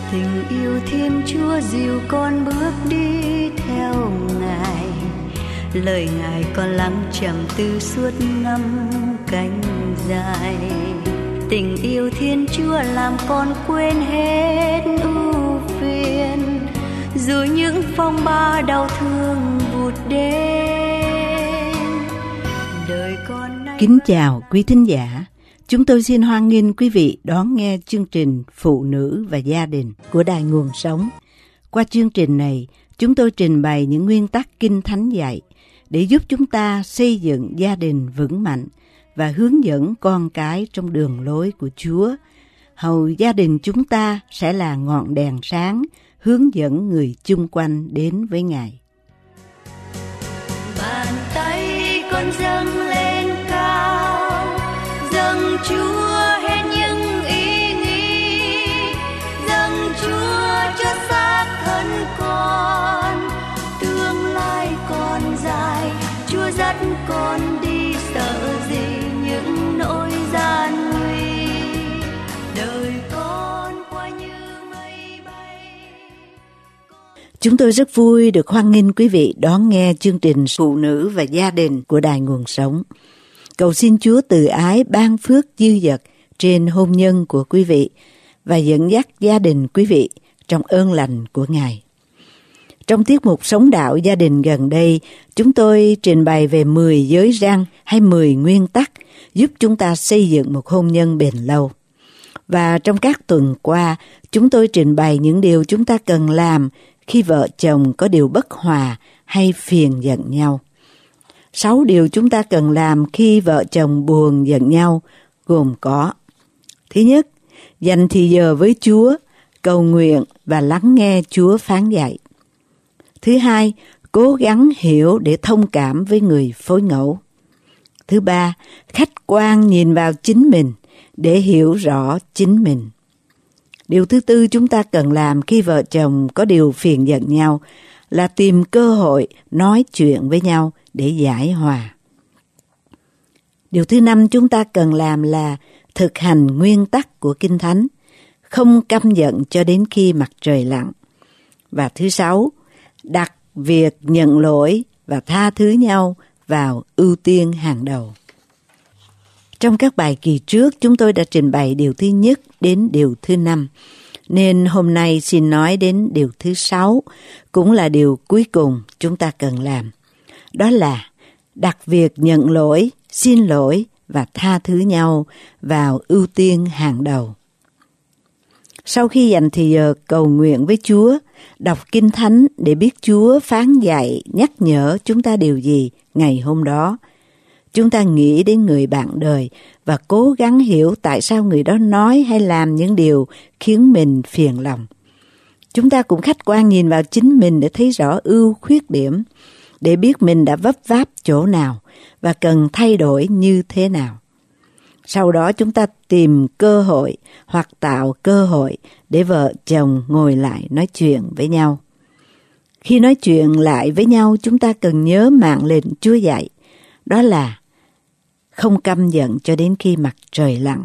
Tình yêu Thiên Chúa dìu con bước đi theo Ngài, lời Ngài con lắng trầm tư suốt năm cánh dài. Tình yêu Thiên Chúa làm con quên hết ưu phiền, dù những phong ba đau thương vụt đến. Đời con nay... Kính chào quý thính giả. Chúng tôi xin hoan nghênh quý vị đón nghe chương trình Phụ nữ và gia đình của Đài Nguồn Sống. Qua chương trình này, chúng tôi trình bày những nguyên tắc Kinh Thánh dạy để giúp chúng ta xây dựng gia đình vững mạnh và hướng dẫn con cái trong đường lối của Chúa. Hầu gia đình chúng ta sẽ là ngọn đèn sáng hướng dẫn người chung quanh đến với Ngài. Bàn tay con dâng lên cao, dâng Chúa hết những ý nghĩ, dâng Chúa cho xác thân con. Tương lai còn dài, Chúa dắt con đi, sợ gì những nỗi gian nguy. Đời con qua như mây bay. Chúng tôi rất vui được hoan nghênh quý vị đón nghe chương trình Phụ nữ và gia đình của Đài Nguồn Sống. Cầu xin Chúa từ ái ban phước dư dật trên hôn nhân của quý vị và dẫn dắt gia đình quý vị trong ơn lành của Ngài. Trong tiết mục Sống Đạo Gia Đình gần đây, chúng tôi trình bày về 10 giới răn hay 10 nguyên tắc giúp chúng ta xây dựng một hôn nhân bền lâu. Và trong các tuần qua, chúng tôi trình bày những điều chúng ta cần làm khi vợ chồng có điều bất hòa hay phiền giận nhau. 6 điều chúng ta cần làm khi vợ chồng buồn giận nhau gồm có: thứ nhất, dành thì giờ với Chúa, cầu nguyện và lắng nghe Chúa phán dạy. Thứ hai, cố gắng hiểu để thông cảm với người phối ngẫu. Thứ ba, khách quan nhìn vào chính mình để hiểu rõ chính mình. Điều thứ tư chúng ta cần làm khi vợ chồng có điều phiền giận nhau là tìm cơ hội nói chuyện với nhau để giải hòa. Điều thứ năm chúng ta cần làm là thực hành nguyên tắc của Kinh Thánh, không căm giận cho đến khi mặt trời lặn. Và thứ sáu, đặt việc nhận lỗi và tha thứ nhau vào ưu tiên hàng đầu. Trong các bài kỳ trước, chúng tôi đã trình bày điều thứ nhất đến điều thứ 5, nên hôm nay xin nói đến điều thứ 6, cũng là điều cuối cùng chúng ta cần làm. Đó là đặt việc nhận lỗi, xin lỗi và tha thứ nhau vào ưu tiên hàng đầu. Sau khi dành thì giờ cầu nguyện với Chúa, đọc Kinh Thánh để biết Chúa phán dạy, nhắc nhở chúng ta điều gì ngày hôm đó, chúng ta nghĩ đến người bạn đời và cố gắng hiểu tại sao người đó nói hay làm những điều khiến mình phiền lòng. Chúng ta cũng khách quan nhìn vào chính mình để thấy rõ ưu khuyết điểm, để biết mình đã vấp váp chỗ nào và cần thay đổi như thế nào. Sau đó chúng ta tìm cơ hội hoặc tạo cơ hội để vợ chồng ngồi lại nói chuyện với nhau. Khi nói chuyện lại với nhau, chúng ta cần nhớ mạng lệnh Chúa dạy, đó là không căm giận cho đến khi mặt trời lặn.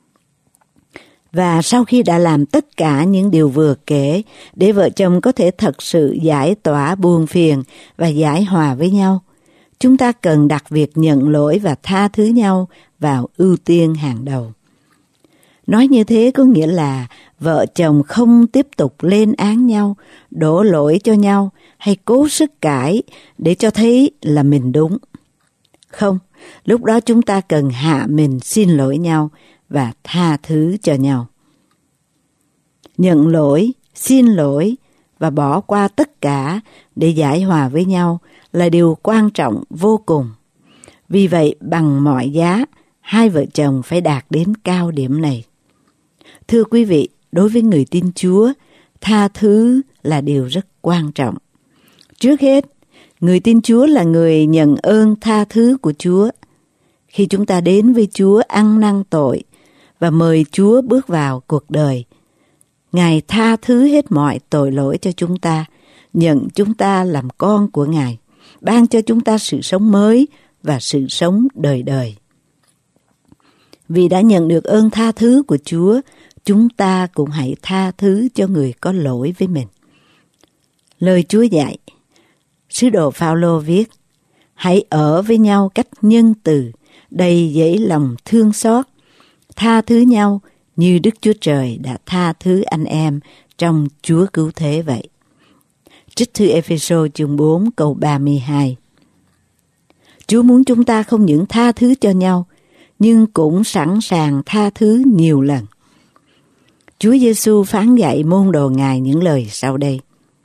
Và sau khi đã làm tất cả những điều vừa kể để vợ chồng có thể thật sự giải tỏa buồn phiền và giải hòa với nhau, chúng ta cần đặt việc nhận lỗi và tha thứ nhau vào ưu tiên hàng đầu. Nói như thế có nghĩa là vợ chồng không tiếp tục lên án nhau, đổ lỗi cho nhau hay cố sức cãi để cho thấy là mình đúng. Không, lúc đó chúng ta cần hạ mình xin lỗi nhau và tha thứ cho nhau. Nhận lỗi, xin lỗi và bỏ qua tất cả để giải hòa với nhau là điều quan trọng vô cùng. Vì vậy, bằng mọi giá, hai vợ chồng phải đạt đến cao điểm này. Thưa quý vị, đối với người tin Chúa, tha thứ là điều rất quan trọng. Trước hết, người tin Chúa là người nhận ơn tha thứ của Chúa. Khi chúng ta đến với Chúa ăn năn tội và mời Chúa bước vào cuộc đời, Ngài tha thứ hết mọi tội lỗi cho chúng ta, nhận chúng ta làm con của Ngài, ban cho chúng ta sự sống mới và sự sống đời đời. Vì đã nhận được ơn tha thứ của Chúa, chúng ta cũng hãy tha thứ cho người có lỗi với mình. Lời Chúa dạy, sứ đồ Phao-lô viết, hãy ở với nhau cách nhân từ, đầy dẫy lòng thương xót, tha thứ nhau như Đức Chúa Trời đã tha thứ anh em trong Chúa cứu thế vậy. Trích thư Ê-phê-sô chương 4 câu 32. Chúa muốn chúng ta không những tha thứ cho nhau, nhưng cũng sẵn sàng tha thứ nhiều lần. Chúa Giêsu phán dạy môn đồ Ngài những lời sau đây.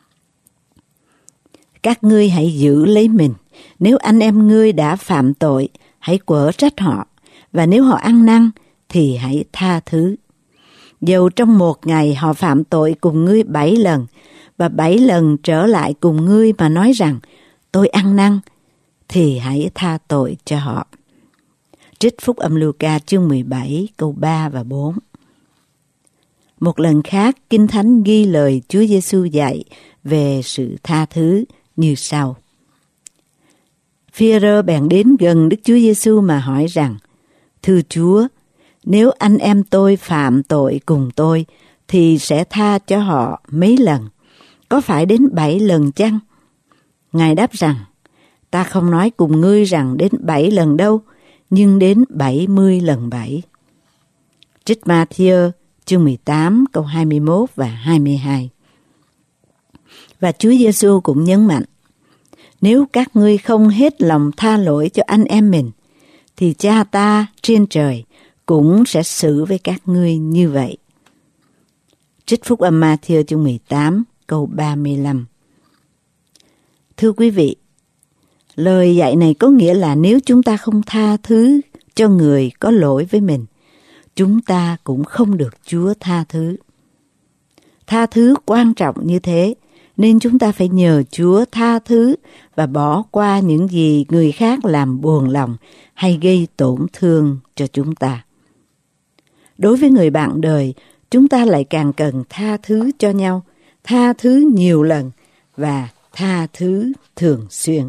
Các ngươi hãy giữ lấy mình, nếu anh em ngươi đã phạm tội, hãy quở trách họ, và nếu họ ăn năn, thì hãy tha thứ. Dầu trong một ngày họ phạm tội cùng ngươi 7 lần, và 7 lần trở lại cùng ngươi mà nói rằng, tôi ăn năn, thì hãy tha tội cho họ. Trích Phúc Âm Luca chương 17 câu 3 và 4. Một lần khác, Kinh Thánh ghi lời Chúa Giêsu dạy về sự tha thứ như sau. Phi-e-rơ bèn đến gần Đức Chúa Giêsu mà hỏi rằng, thưa Chúa, nếu anh em tôi phạm tội cùng tôi, thì sẽ tha cho họ mấy lần? Có phải đến 7 lần chăng? Ngài đáp rằng, ta không nói cùng ngươi rằng đến 7 lần đâu, nhưng đến 70 lần 7. Trích Ma-thi-ơ chương 18 câu 21 và 22. Và Chúa Giêsu cũng nhấn mạnh, nếu các ngươi không hết lòng tha lỗi cho anh em mình, thì Cha ta trên trời cũng sẽ xử với các ngươi như vậy. Trích Phúc Âm Ma-thi-ơ chương 18 câu 35. Thưa quý vị, lời dạy này có nghĩa là nếu chúng ta không tha thứ cho người có lỗi với mình, chúng ta cũng không được Chúa tha thứ. Tha thứ quan trọng như thế, nên chúng ta phải nhờ Chúa tha thứ và bỏ qua những gì người khác làm buồn lòng hay gây tổn thương cho chúng ta. Đối với người bạn đời, chúng ta lại càng cần tha thứ cho nhau, tha thứ nhiều lần và tha thứ thường xuyên.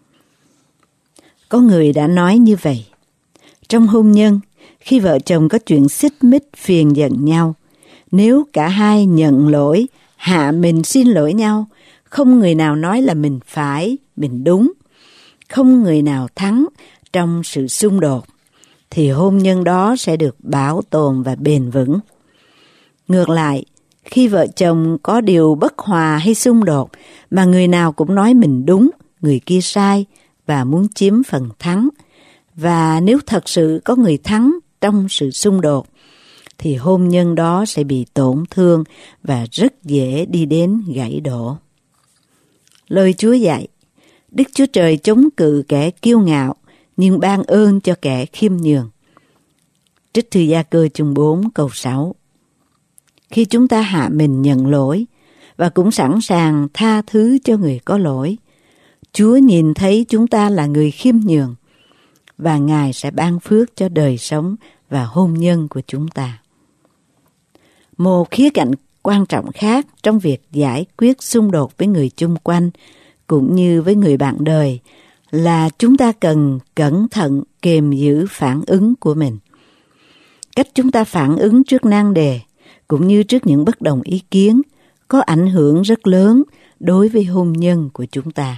Có người đã nói như vậy, trong hôn nhân, khi vợ chồng có chuyện xích mích phiền giận nhau, nếu cả hai nhận lỗi, hạ mình xin lỗi nhau, không người nào nói là mình phải, mình đúng, không người nào thắng trong sự xung đột, thì hôn nhân đó sẽ được bảo tồn và bền vững. Ngược lại, khi vợ chồng có điều bất hòa hay xung đột mà người nào cũng nói mình đúng, người kia sai và muốn chiếm phần thắng, và nếu thật sự có người thắng trong sự xung đột, thì hôn nhân đó sẽ bị tổn thương và rất dễ đi đến gãy đổ. Lời Chúa dạy, Đức Chúa Trời chống cự kẻ kiêu ngạo, nhưng ban ơn cho kẻ khiêm nhường. Trích thư Gia-cơ chương 4 câu 6. Khi chúng ta hạ mình nhận lỗi và cũng sẵn sàng tha thứ cho người có lỗi, Chúa nhìn thấy chúng ta là người khiêm nhường, và Ngài sẽ ban phước cho đời sống và hôn nhân của chúng ta. Một khía cạnh quan trọng khác trong việc giải quyết xung đột với người chung quanh cũng như với người bạn đời là chúng ta cần cẩn thận kiềm giữ phản ứng của mình. Cách chúng ta phản ứng trước nan đề cũng như trước những bất đồng ý kiến có ảnh hưởng rất lớn đối với hôn nhân của chúng ta.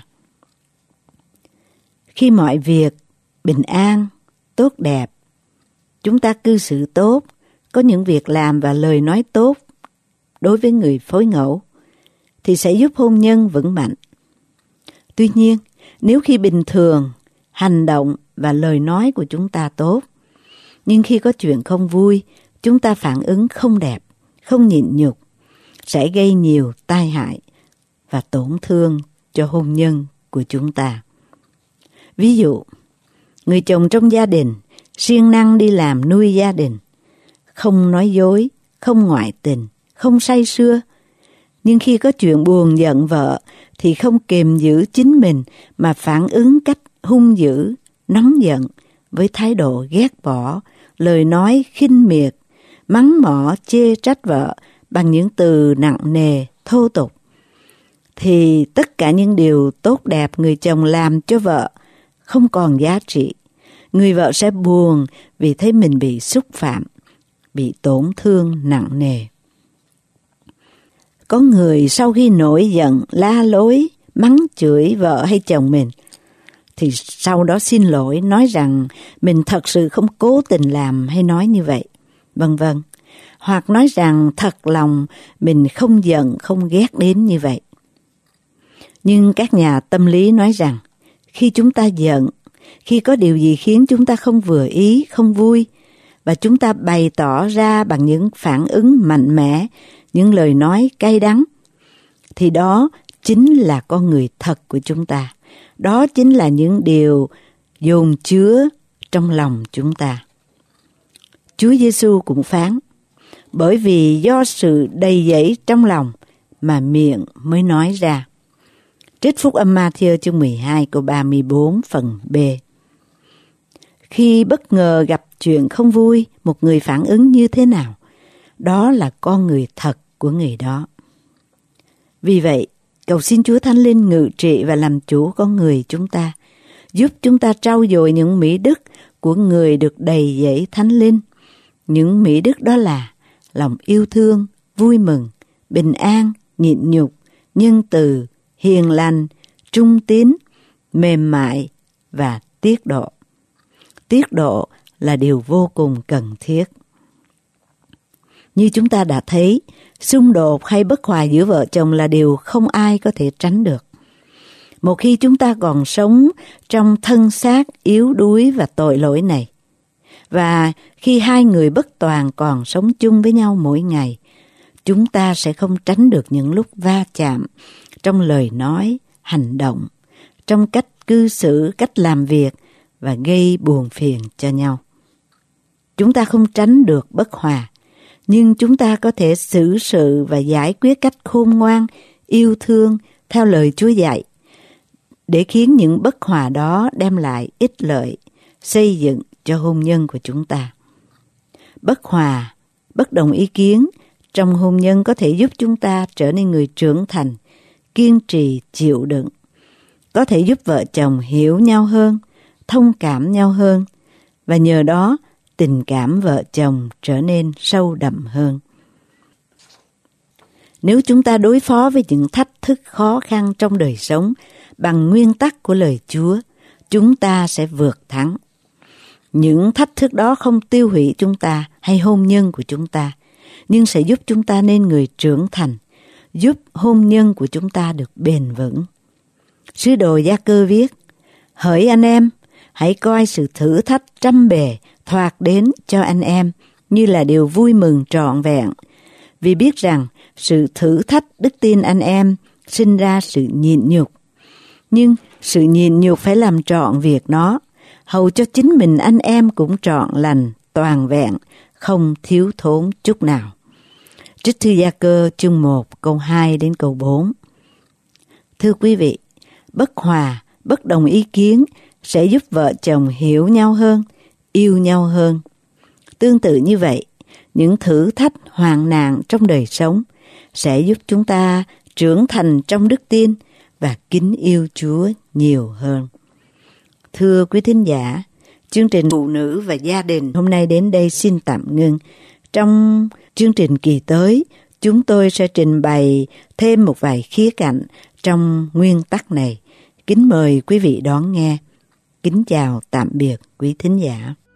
Khi mọi việc bình an, tốt đẹp, chúng ta cư xử tốt, có những việc làm và lời nói tốt đối với người phối ngẫu, thì sẽ giúp hôn nhân vững mạnh. Tuy nhiên, nếu khi bình thường, hành động và lời nói của chúng ta tốt, nhưng khi có chuyện không vui, chúng ta phản ứng không đẹp, không nhịn nhục, sẽ gây nhiều tai hại và tổn thương cho hôn nhân của chúng ta. Ví dụ, người chồng trong gia đình siêng năng đi làm nuôi gia đình, không nói dối, không ngoại tình, không say sưa, nhưng khi có chuyện buồn giận vợ thì không kiềm giữ chính mình mà phản ứng cách hung dữ, nóng giận với thái độ ghét bỏ, lời nói khinh miệt, mắng mỏ chê trách vợ bằng những từ nặng nề, thô tục, thì tất cả những điều tốt đẹp người chồng làm cho vợ không còn giá trị. Người vợ sẽ buồn vì thấy mình bị xúc phạm, bị tổn thương nặng nề. Có người sau khi nổi giận, la lối, mắng chửi vợ hay chồng mình, thì sau đó xin lỗi, nói rằng mình thật sự không cố tình làm hay nói như vậy, vân vân. Hoặc nói rằng thật lòng mình không giận, không ghét đến như vậy. Nhưng các nhà tâm lý nói rằng khi chúng ta giận, khi có điều gì khiến chúng ta không vừa ý, không vui, và chúng ta bày tỏ ra bằng những phản ứng mạnh mẽ, những lời nói cay đắng, thì đó chính là con người thật của chúng ta. Đó chính là những điều dồn chứa trong lòng chúng ta. Chúa Giêsu cũng phán, bởi vì do sự đầy dẫy trong lòng mà miệng mới nói ra. Trích Phúc Âm Ma-thi-ơ chương 12 câu 34 phần B. Khi bất ngờ gặp chuyện không vui, một người phản ứng như thế nào? Đó là con người thật của người đó. Vì vậy, cầu xin Chúa Thánh Linh ngự trị và làm chủ con người chúng ta, giúp chúng ta trau dồi những mỹ đức của người được đầy dẫy Thánh Linh. Những mỹ đức đó là lòng yêu thương, vui mừng, bình an, nhịn nhục, nhân từ, hiền lành, trung tín, mềm mại và tiết độ. Tiết độ là điều vô cùng cần thiết. Như chúng ta đã thấy, xung đột hay bất hòa giữa vợ chồng là điều không ai có thể tránh được. Một khi chúng ta còn sống trong thân xác yếu đuối và tội lỗi này, và khi hai người bất toàn còn sống chung với nhau mỗi ngày, chúng ta sẽ không tránh được những lúc va chạm trong lời nói, hành động, trong cách cư xử, cách làm việc và gây buồn phiền cho nhau. Chúng ta không tránh được bất hòa, nhưng chúng ta có thể xử sự và giải quyết cách khôn ngoan, yêu thương theo lời Chúa dạy, để khiến những bất hòa đó đem lại ích lợi, xây dựng cho hôn nhân của chúng ta. Bất hòa, bất đồng ý kiến trong hôn nhân có thể giúp chúng ta trở nên người trưởng thành, kiên trì, chịu đựng. Có thể giúp vợ chồng hiểu nhau hơn, thông cảm nhau hơn, và nhờ đó tình cảm vợ chồng trở nên sâu đậm hơn. Nếu chúng ta đối phó với những thách thức khó khăn trong đời sống bằng nguyên tắc của lời Chúa, chúng ta sẽ vượt thắng. Những thách thức đó không tiêu hủy chúng ta hay hôn nhân của chúng ta, nhưng sẽ giúp chúng ta nên người trưởng thành, giúp hôn nhân của chúng ta được bền vững. Sứ đồ Gia-cơ viết, hỡi anh em, hãy coi sự thử thách trăm bề thoạt đến cho anh em như là điều vui mừng trọn vẹn, vì biết rằng sự thử thách đức tin anh em sinh ra sự nhịn nhục. Nhưng sự nhịn nhục phải làm trọn việc nó, hầu cho chính mình anh em cũng trọn lành, toàn vẹn, không thiếu thốn chút nào. Trích thư Gia-cơ chương 1 câu 2 đến câu 4. Thưa quý vị, bất hòa, bất đồng ý kiến sẽ giúp vợ chồng hiểu nhau hơn, yêu nhau hơn. Tương tự như vậy, những thử thách hoạn nạn trong đời sống sẽ giúp chúng ta trưởng thành trong đức tin và kính yêu Chúa nhiều hơn. Thưa quý thính giả, chương trình Phụ nữ và Gia đình hôm nay đến đây xin tạm ngưng. Trong chương trình kỳ tới, chúng tôi sẽ trình bày thêm một vài khía cạnh trong nguyên tắc này. Kính mời quý vị đón nghe. Kính chào tạm biệt quý thính giả.